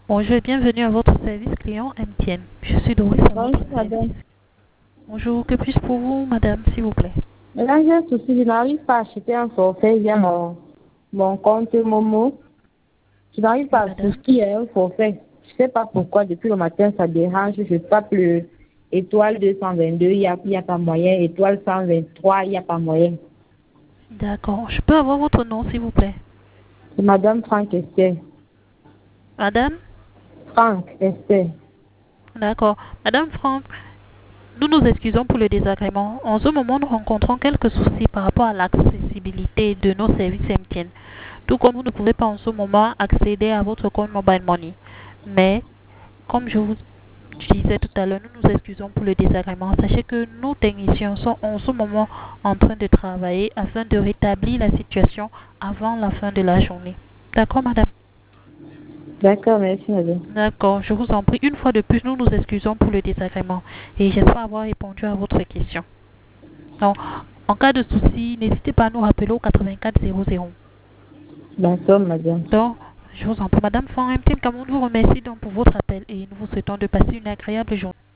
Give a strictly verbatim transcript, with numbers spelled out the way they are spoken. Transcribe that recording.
Bonjour et bienvenue à votre service client M T N. Je suis Doris à Bonjour, votre madame. service. Bonjour, que puis-je pour vous, madame, s'il vous plaît? Là, j'ai un souci, je n'arrive pas à acheter un forfait via mon, mon compte Momo. Je n'arrive Oui, pas à madame. souscrire un forfait. Je ne sais pas pourquoi, depuis le matin, ça dérange. Je tape le étoile deux cent vingt-deux, il n'y a, il y a pas moyen. Étoile cent vingt-trois, il n'y a pas moyen. D'accord. Je peux avoir votre nom, s'il vous plaît? C'est madame Franck Esther. Madame? Franck Esther. D'accord. Madame Franck, nous nous excusons pour le désagrément. En ce moment, nous rencontrons quelques soucis par rapport à l'accessibilité de nos services M T N. Tout comme vous ne pouvez pas en ce moment accéder à votre compte Mobile Money. Mais, comme je vous disais tout à l'heure, nous nous excusons pour le désagrément. Sachez que nos techniciens sont en ce moment en train de travailler afin de rétablir la situation avant la fin de la journée. D'accord, madame? D'accord, merci, madame. D'accord, je vous en prie. Une fois de plus, nous nous excusons pour le désagrément et j'espère avoir répondu à votre question. Donc, en cas de souci, n'hésitez pas à nous rappeler au quatre-vingt-quatre zéro zéro. D'accord, madame. Donc, je vous en prie, madame Fan, M T N Cameroun vous remercie donc pour votre appel et nous vous souhaitons de passer une agréable journée.